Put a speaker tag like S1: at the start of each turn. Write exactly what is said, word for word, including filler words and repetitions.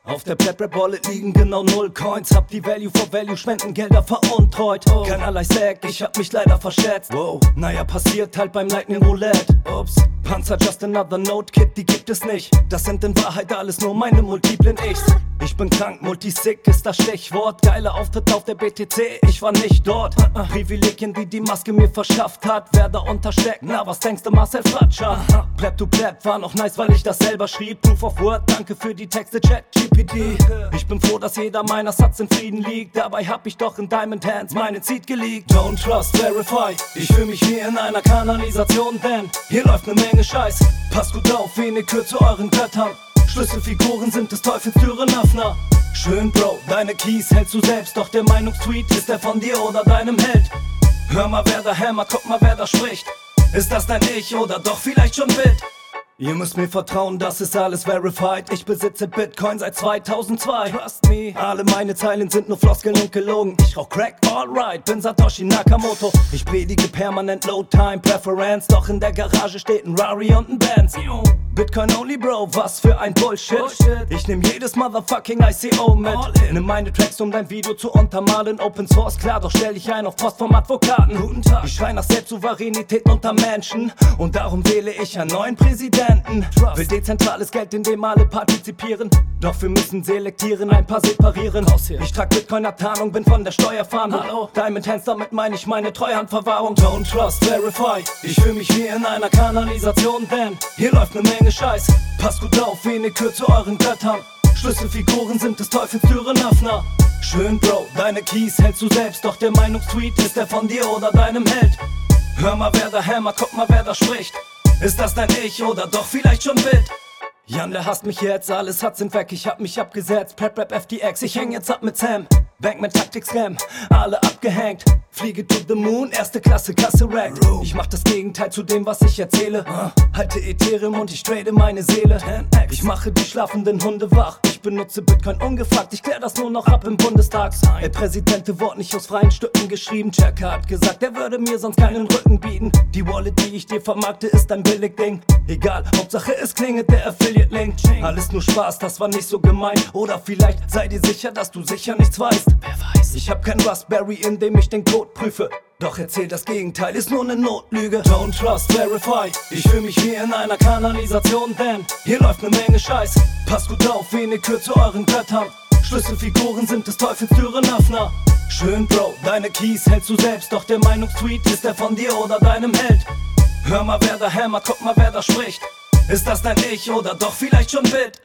S1: Auf der Plap-Rap-Wallet liegen genau null Coins. Hab die Value for Value Spendengelder veruntreut. oh. Keinerlei Sack, ich hab mich leider verschätzt. wow. Naja, passiert halt beim Lightning Roulette. Ups, Panzer just another note, Kid, die gibt es nicht. Das sind in Wahrheit alles nur meine multiplen Ichs. Ich bin krank, multisick ist das Stichwort. Geiler Auftritt auf der B T C, ich war nicht dort. uh -uh. Privilegien, die die Maske mir verschafft hat. Wer da untersteckt, na was denkst du, Marcel Fratscher? uh -huh. Plap to Plap war noch nice, weil ich das selber schrieb. Proof of Word, danke für die Texte, Chat G P T. Ich bin froh, dass jeder meiner Satz in Frieden liegt. Dabei hab ich doch in Diamond Hands meinen Seed geleakt. Don't trust, verify. Ich fühl mich wie in einer Kanalisation, denn hier läuft ne Menge Scheiß. Passt gut auf, wenig Kür zu euren Göttern. Schlüsselfiguren sind des Teufels Türenöffner. Schön, Bro, deine Keys hältst du selbst, doch der Meinungstweet ist der von dir oder deinem Held. Hör mal, wer da hämmert, guck mal, wer da spricht. Ist das dein Ich oder doch vielleicht schon wild? Ihr müsst mir vertrauen, das ist alles verified. Ich besitze Bitcoin seit zweitausendzwei. Trust me. Alle meine Zeilen sind nur Floskeln und gelogen. Ich rauch Crack, alright, bin Satoshi Nakamoto. Ich predige permanent Low Time Preference. Doch in der Garage steht ein Rari und ein Benz. Bitcoin only, Bro, was für ein Bullshit. Bullshit. Ich nehm jedes motherfucking I C O mit. Nimm meine Tracks, um dein Video zu untermalen. Open Source, klar, doch stell dich ein auf Post vom Advokaten. Guten Tag. Ich schrei nach Selbstsouveränität unter Menschen. Und darum wähle ich einen neuen Präsidenten. Trust. Will dezentrales Geld, in dem alle partizipieren. Doch wir müssen selektieren, ein paar separieren. Ich trag Bitcoiner Tarnung, bin von der Steuerfahndung. Hallo. Diamond Hands, damit meine ich meine Treuhandverwahrung. Don't trust, verify. Ich fühl mich wie in einer Kanalisation, denn hier läuft ne Menge Scheiß. Passt gut auf, wenig Kür zu euren Göttern. Schlüsselfiguren sind des Teufels Türenöffner. Schön, Bro, deine Keys hältst du selbst, doch der Meinungstweet ist der von dir oder deinem Held. Hör mal, wer da hämmert, guck mal, wer da spricht. Ist das dein Ich oder doch vielleicht schon wild? Jan, der hasst mich jetzt, alles hat Sinn weg, ich hab mich abgesetzt. Prep Rap F T X, ich häng jetzt ab mit Sam. Bank mit Taktik Scam, alle abgehängt. Fliege to the moon, erste Klasse, Kasse Rack. Ich mach das Gegenteil zu dem, was ich erzähle. Halte Ethereum und ich trade meine Seele. Ich mache die schlafenden Hunde wach. Ich benutze Bitcoin ungefragt, ich klär das nur noch ab im Bundestag. Der Präsidente wurde nicht aus freien Stücken geschrieben. Checker hat gesagt, er würde mir sonst keinen Rücken bieten. Die Wallet, die ich dir vermarkte, ist ein Billigding. Egal, Hauptsache es klingelt der Affiliate-Link. Alles nur Spaß, das war nicht so gemein. Oder vielleicht sei dir sicher, dass du sicher nichts weißt. Wer weiß? Ich hab kein Raspberry, in dem ich den Code prüfe. Doch erzähl, das Gegenteil ist nur ne Notlüge. Don't trust, verify. Ich fühl mich wie in einer Kanalisation, denn hier läuft ne Menge Scheiß. Passt gut auf, wenig Kür zu euren Göttern. Schlüsselfiguren sind des Teufels Türenöffner. Schön, Bro, deine Keys hältst du selbst, doch der Meinungstweet ist der von dir oder deinem Held. Hör mal, wer da hämmert, guck mal, wer da spricht. Ist das dein Ich oder doch vielleicht schon wild?